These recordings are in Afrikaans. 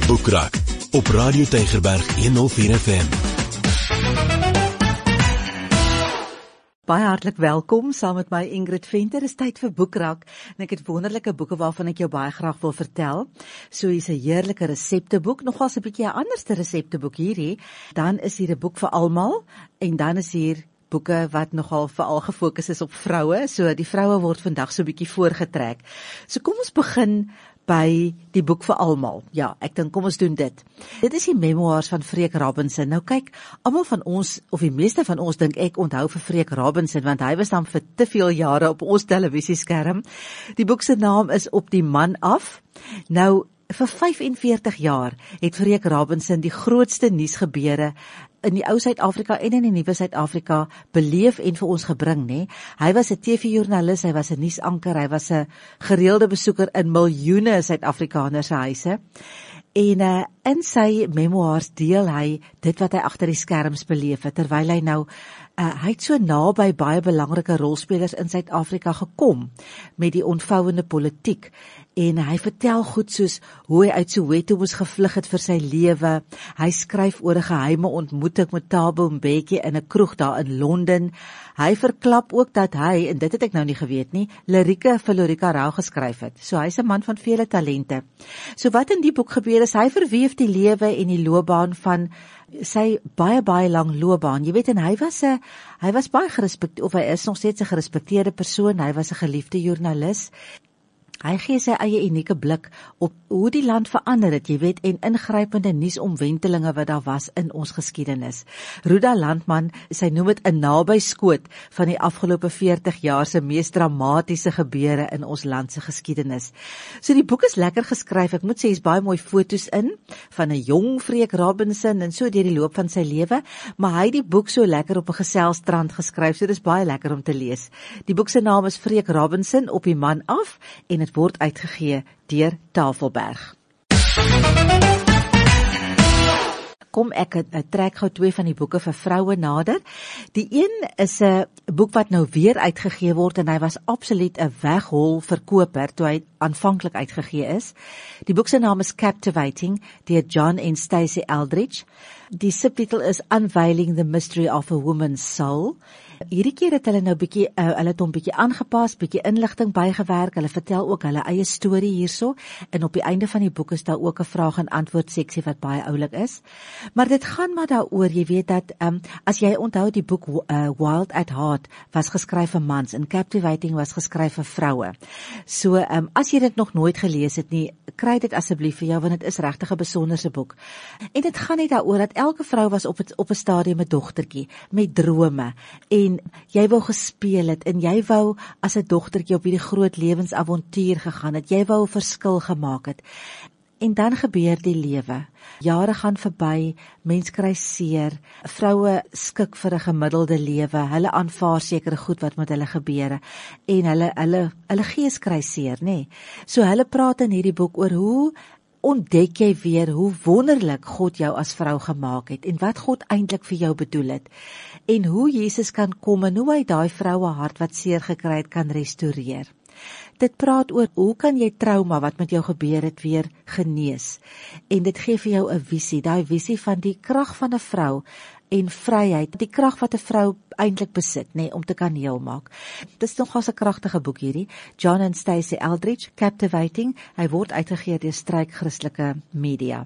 Boekrak op Radio Tygerberg 104 FM. Baie hartlik welkom saam met my Ingrid Venter. Is tyd vir Boekrak en ek het wonderlike boeke waarvan ek jou baie graag wil vertel. So hier's 'n heerlike resepteboek, nogals 'n bietjie 'n anderste resepteboek hierdie. Dan is hier 'n boek vir almal en dan is hier boeke wat nogal veral gefokus is op vroue. So die vroue word vandag so 'n bietjie voorgetrek. So kom ons begin by die boek vir almal. Ja, ek dink kom ons doen dit. Dit is die memoirs van Freek Robinson. Nou kyk, almal van ons, of die meeste van ons dink ek onthou vir Freek Robinson, want hy was dan vir te veel jare op ons televisieskerm. Die boek se naam is Op die man af. Nou, vir 45 jaar het Freek Robinson die grootste nuusgebeure in die ou Suid-Afrika en in die nuwe Suid-Afrika beleef en vir ons gebring, né? Hy was 'n TV-joernalis, hy was 'n nuusanker, hy was 'n gereelde besoeker in miljoene Suid-Afrikaners se huise. En in sy memoirs deel hy dit wat hy agter die skerms beleef het, terwyl hy nou hy het so naby baie belangrike rolspelers in Suid-Afrika gekom met die ontvouende politiek. En hy vertel goed soos hoe hy uit Soweto moes gevlug het vir sy lewe. Hy skryf oor 'n geheime ontmoeting met Thabo Mbeki in 'n kroeg daar in Londen. Hy verklap ook dat hy, en dit het ek nou nie geweet nie, lirieke vir Lorika Rau geskryf het. So hy's 'n man van vele talente. So wat in die boek gebeur is, hy verweef die lewe en die loopbaan van sy baie lang loopbaan. Jy weet, en hy was baie gerespekteerd, of hy is nog steeds 'n gerespekteerde persoon. Hy was 'n geliefde joernalis. Hy gee sy eie unieke blik op hoe die land verander het, jy weet, en ingrypende nuusomwentelinge wat daar was in ons geskiedenis. Ruda Landman, sy noem dit 'n nabyskoot van die afgelope 40 jaar se mees dramatiese gebeure in ons land se geskiedenis. So die boek is lekker geskryf. Ek moet sê, hier's baie mooi foto's in van 'n jong Freek Robinson en so deur die loop van sy lewe, maar hy het die boek so lekker op 'n geselstrand geskryf, so dis baie lekker om te lees. Die boek se naam is Freek Robinson, Op die man af, en dit word uitgegee deur Tafelberg. Kom ek trek gou 2 van die boeke vir vroue nader. Die een is 'n boek wat nou weer uitgegee word en hy was absoluut 'n weghol verkoper toe hy aanvanklik uitgegee is. Die boek se naam is Captivating deur John en Stacey Eldridge. Die subtitel is Unveiling the Mystery of a Woman's Soul. Hierdie keer het hulle nou hulle het hom bietjie aangepas, bietjie inligting bygewerk. Hulle vertel ook hulle eie storie hierso, en op die einde van die boek is daar ook 'n vraag en antwoord seksie wat baie oulik is. Maar dit gaan maar daaroor, jy weet dat as jy onthou, die boek Wild at Heart was geskryf vir mans en Captivating was geskryf vir vroue. So as jy dit nog nooit gelees het nie, kry dit asseblief vir jou, want dit is regtig 'n besonderse boek. En dit gaan net daaroor dat elke vrou was op 'n stadium 'n dogtertjie met drome, en jy wou gespeel het, en jy wou as 'n dogtertjie op hierdie groot lewensavontuur gegaan het, jy wou 'n verskil gemaak het. En dan gebeur die lewe. Jare gaan verby, mens kry seer, vroue skik vir 'n gemiddelde lewe, hulle aanvaar sekere goed wat met hulle gebeure, en hulle gees kry seer, nê? So hulle praat in hierdie boek oor hoe ontdek jy weer hoe wonderlik God jou as vrou gemaak het, en wat God eintlik vir jou bedoel het, en hoe Jesus kan kom en hoe hy daai vroue hart wat seer gekry het kan restoreer. Dit praat oor hoe kan jy trauma wat met jou gebeur het weer genees, en dit gee vir jou 'n visie, daai visie van die krag van 'n vrou en vryheid, die krag wat 'n vrou eintlik besit, nê, om te kan heel maak. Dis nogals 'n kragtige boek hierdie, John and Stacey Eldridge, Captivating. Hy word uitgegee deur Struik Christelike Media.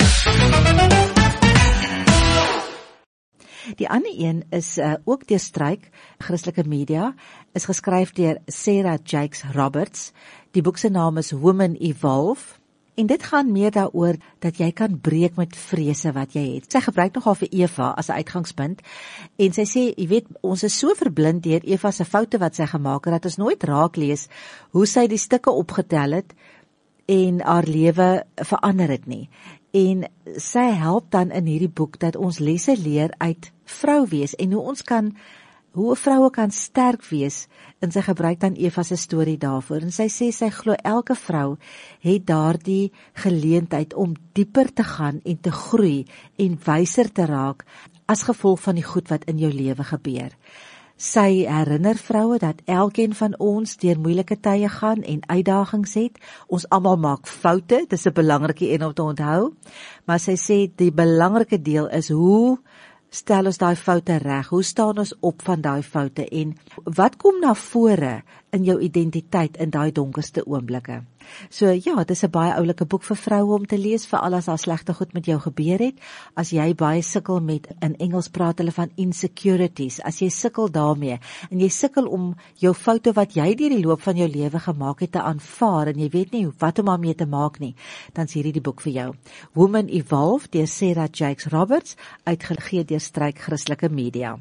Die ander een is ook deur Struik Christelike Media, is geskryf deur Sarah Jakes Roberts. Die boek se naam is Women Evolve. En dit gaan meer daaroor dat jy kan breek met vrese wat jy het. Sy gebruik nogal vir Eva as 'n uitgangspunt, en sy sê, jy weet, ons is so verblind deur Eva se foute wat sy gemaak het, dat ons nooit raak lees hoe sy die stukke opgetel het en haar lewe verander het nie. En sy help dan in hierdie boek dat ons lesse leer uit vrou wees, en hoe 'n vroue kan sterk wees, en sy gebruik dan Eva se storie daarvoor, en sy sê sy glo elke vrou het daardie geleentheid om dieper te gaan en te groei en wyser te raak as gevolg van die goed wat in jou lewe gebeur. Sy herinner vroue dat elkeen van ons deur moeilike tye gaan en uitdagings het. Ons almal maak foute, dis 'n belangrike een om te onthou. Maar sy sê die belangrike deel is hoe stel ons daai foute reg? Hoe staan ons op van daai foute en wat kom na vore in jou identiteit in daai donkerste oomblikke? So ja, dis 'n baie oulike boek vir vroue om te lees, veral as daar slegte goed met jou gebeur het. As jy baie sukkel met, in Engels praat hulle van insecurities, as jy sukkel daarmee en jy sukkel om jou foute wat jy deur die loop van jou lewe gemaak het te aanvaar en jy weet nie wat om daarmee te maak nie, dan is hierdie die boek vir jou. Woman Evolve deur Sarah Jakes Roberts, uitgegee deur Struik Christelike Media.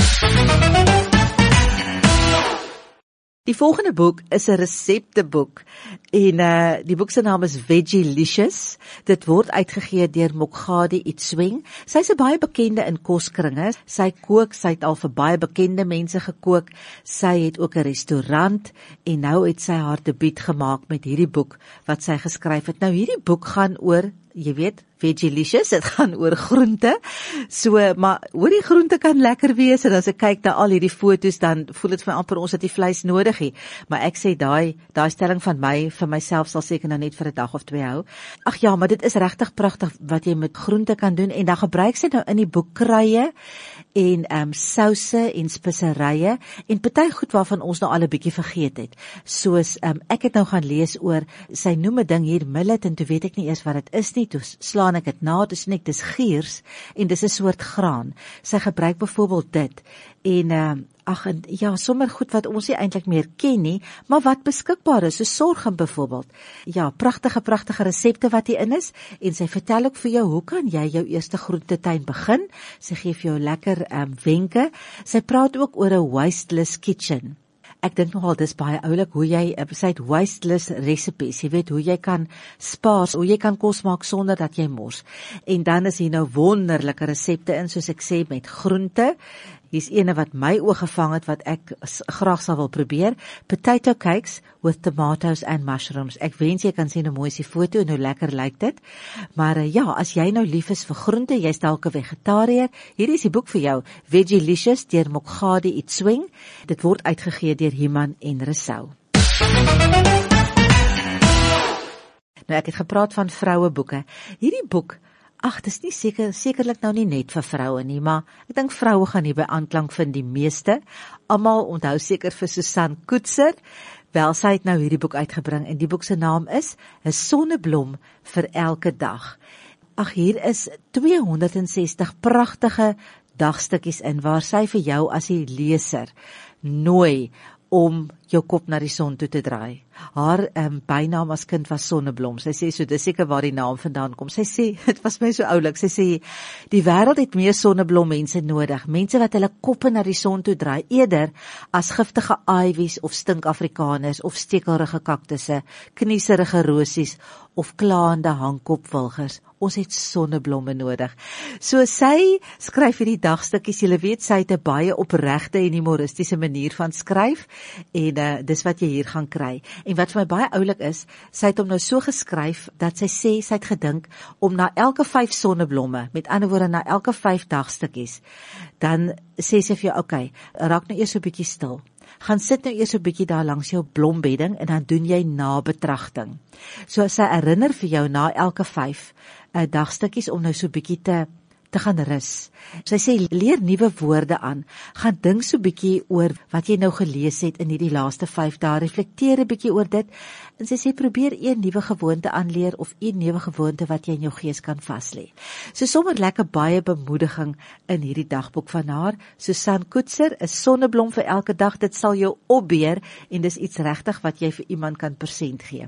Die volgende boek is 'n resepteboek en die boek se naam is Vegelicious. Dit word uitgegee deur Mokhadi Itsweng. Sy's 'n baie bekende in koskringe. Sy kook, sy het al vir baie bekende mense gekook. Sy het ook 'n restaurant en nou het sy haar debuut gemaak met hierdie boek wat sy geskryf het. Nou hierdie boek gaan oor, jy weet, Vegelicious, dit gaan oor groente. So, maar oor die groente kan lekker wees en as ek kyk na al hierdie foto's dan voel dit vir my amper ons het die vleis nodig hê. Maar ek sê daai stelling van my vir myself sal seker nou net vir 'n dag of 2 hou. Ag ja, maar dit is regtig pragtig wat jy met groente kan doen en dan gebruik sy nou in die boek kruie en souse en speserye en party goed waarvan ons nou al 'n bietjie vergeet het. Soos ek het nou gaan lees oor, sy noem 'n ding hier millet en toe weet ek nie eers wat dit is nie. Toe slaan ek dit na, toe sien ek dis giers en dis 'n soort graan. Sy gebruik byvoorbeeld dit en ja, sommer goed wat ons nie eintlik meer ken nie, maar wat beskikbaar is, so sorghum byvoorbeeld. Ja, pragtige resepte wat hier in is en sy vertel ook vir jou hoe kan jy jou eerste groentetuin begin. Sy gee vir jou lekker wenke. Sy praat ook oor 'n wasteless kitchen. Ek dink nogal dis baie oulik hoe jy sy het wasteless recipes, jy weet hoe jy kan spaar, hoe jy kan kos maak sonder dat jy mors. En dan is hier nou wonderlike resepte in, soos ek sê, met groente. Hier's ene wat my oog gevang het wat ek graag sal wil probeer. Potato cakes with tomatoes and mushrooms. Ek wens jy kan sien hoe mooi is die foto en hoe lekker lyk dit. Maar ja, as jy nou lief is vir groente, jy's dalk 'n vegetariër, hier is die boek vir jou, Vegelicious deur Mokhadi Itsweng. Dit word uitgegee deur Human en Resou. Nou ek het gepraat van vroueboeke. Hierdie boek, ag, dis nie sekerlik nou nie net vir vroue nie, maar ek dink vroue gaan hierby aanklank vind die meeste. Almal onthou seker vir Susan Koetser. Wel, sy het nou hierdie boek uitgebring en die boek se naam is 'n sonneblom vir elke dag. Ag, hier is 260 pragtige dagstukkies in waar sy vir jou as die leser nooi om jou kop na die son toe te draai. Haar bynaam as kind was Sonneblom. Sy sê so, dis seker waar die naam vandaan kom. Sy sê, dit was my so oulik, sy sê, die wêreld het meer sonneblom mense nodig, mense wat hulle koppe na die son toe draai, eerder as giftige ivies of stinkafrikaners of stekelrige kaktusse, knieserige rosies of klaande hangkopwilgers. Ons het sonneblomme nodig. So sy skryf hierdie dagstukkies, jy weet, sy het 'n baie opregte en humoristiese manier van skryf en dis wat jy hier gaan kry. En wat vir my baie oulik is, sy het hom nou so geskryf dat sy sê sy het gedink om na elke 5 sonneblomme, met ander woorde na elke 5 dagstukkies, dan sê sy vir jou, okay, raak nou eers so 'n bietjie stil. Gaan sit nou eers so 'n bietjie daar langs jou blombedding en dan doen jy nabetragting. So sy herinner vir jou na elke 5 dagstukkies om nou so 'n bietjie te gaan rus. Sy sê leer nuwe woorde aan, gaan dink so 'n bietjie oor wat jy nou gelees het in hierdie laaste 5 dae, reflekteer 'n bietjie oor dit en sy sê probeer een nuwe gewoonte aanleer of een nuwe gewoonte wat jy in jou gees kan vas lê. So sommer lekker baie bemoediging in hierdie dagboek van haar. Susan Koetser, 'n sonneblom vir elke dag, dit sal jou opbeer en dis iets regtig wat jy vir iemand kan persent gee.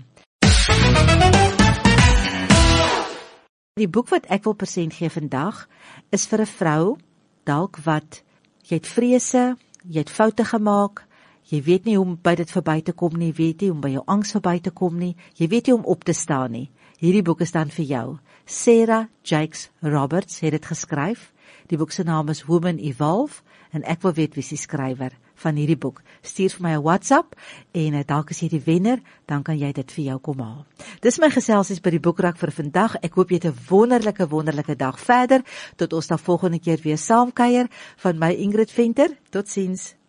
Die boek wat ek wil persent gee vandag is vir 'n vrou, dalk wat jy het vrese, jy het foute gemaak, jy weet nie hoe om by dit verby te kom nie, jy weet nie hoe om by jou angs verby te kom nie, jy weet nie hoe om op te staan nie. Hierdie boek is dan vir jou. Sarah Jakes Roberts het dit geskryf. Die boek se naam is Woman Evolve en ek wil weet wie die skrywer van hierdie boek. Stuur vir my 'n WhatsApp en dalk as jy die wenner, dan kan jy dit vir jou kom haal. Dis my geselsies by die boekrak vir vandag. Ek hoop jy het 'n wonderlike dag verder tot ons dan volgende keer weer saamkuier. Van my Ingrid Venter. Totsiens.